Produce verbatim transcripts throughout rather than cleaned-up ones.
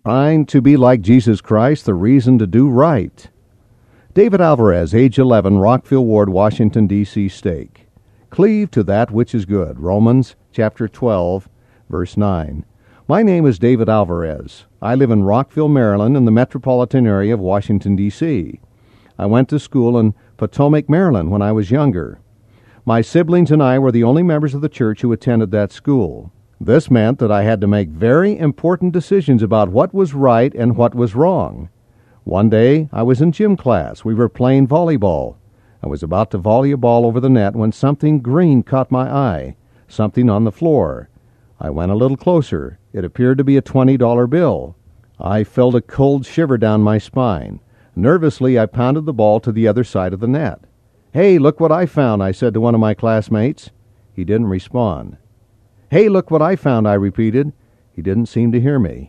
Trying to be like Jesus Christ, the reason to do right. David Alvarez, age eleven, Rockville Ward, Washington, D C Stake. Cleave to that which is good. Romans chapter twelve, verse nine. My name is David Alvarez. I live in Rockville, Maryland, in the metropolitan area of Washington, D C I went to school in Potomac, Maryland when I was younger. My siblings and I were the only members of the church who attended that school. This meant that I had to make very important decisions about what was right and what was wrong. One day, I was in gym class. We were playing volleyball. I was about to volley a ball over the net when something green caught my eye, something on the floor. I went a little closer. It appeared to be a twenty dollar bill. I felt a cold shiver down my spine. Nervously, I pounded the ball to the other side of the net. "Hey, look what I found," I said to one of my classmates. He didn't respond. "Hey, look what I found," I repeated. He didn't seem to hear me.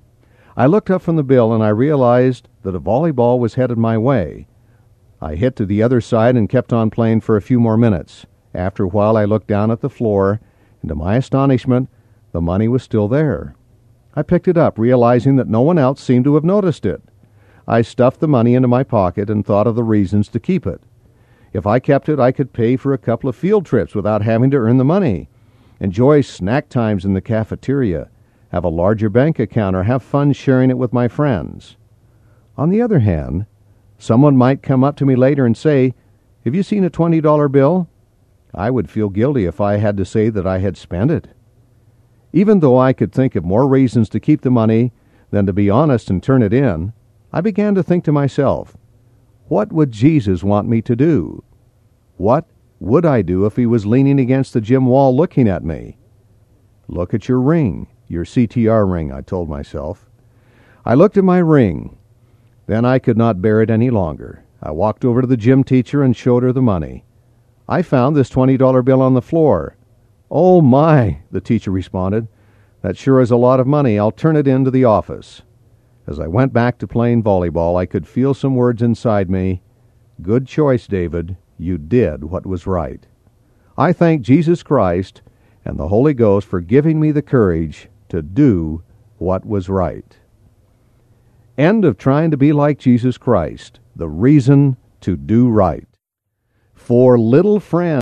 I looked up from the bill and I realized that a volleyball was headed my way. I hit to the other side and kept on playing for a few more minutes. After a while, I looked down at the floor, and to my astonishment, the money was still there. I picked it up, realizing that no one else seemed to have noticed it. I stuffed the money into my pocket and thought of the reasons to keep it. If I kept it, I could pay for a couple of field trips without having to earn the money, enjoy snack times in the cafeteria, have a larger bank account, or have fun sharing it with my friends. On the other hand, someone might come up to me later and say, "Have you seen a twenty dollar bill?" I would feel guilty if I had to say that I had spent it. Even though I could think of more reasons to keep the money than to be honest and turn it in, I began to think to myself, what would Jesus want me to do? What would I do if he was leaning against the gym wall looking at me? Look at your ring, your C T R ring, I told myself. I looked at my ring. Then I could not bear it any longer. I walked over to the gym teacher and showed her the money. I found this twenty dollar bill on the floor. "Oh my," the teacher responded. "That sure is a lot of money. I'll turn it into the office." As I went back to playing volleyball, I could feel some words inside me. "Good choice, David. You did what was right." I thank Jesus Christ and the Holy Ghost for giving me the courage to do what was right. End of trying to be like Jesus Christ. The reason to do right. For little friends.